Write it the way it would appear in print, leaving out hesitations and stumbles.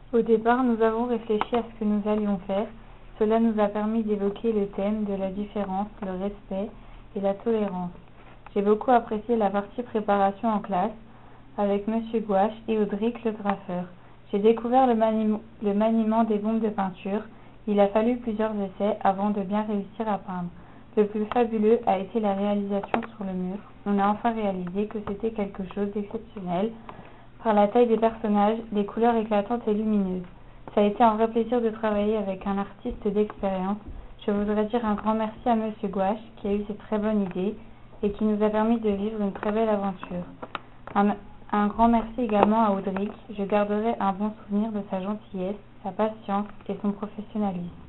Au départ, nous avons réfléchi à ce que nous allions faire. Cela nous a permis d'évoquer le thème de la différence, le respect et la tolérance. J'ai beaucoup apprécié la partie préparation en classe avec Monsieur Gouache et Audric le graffeur. J'ai découvert le maniement des bombes de peinture. Il a fallu plusieurs essais avant de bien réussir à peindre. Le plus fabuleux a été la réalisation sur le mur. On a enfin réalisé que c'était quelque chose d'exceptionnel. Par la taille des personnages, les couleurs éclatantes et lumineuses. Ça a été un vrai plaisir de travailler avec un artiste d'expérience. Je voudrais dire un grand merci à Monsieur Gouache qui a eu cette très bonne idée et qui nous a permis de vivre une très belle aventure. Un grand merci également à Audric. Je garderai un bon souvenir de sa gentillesse, sa patience et son professionnalisme.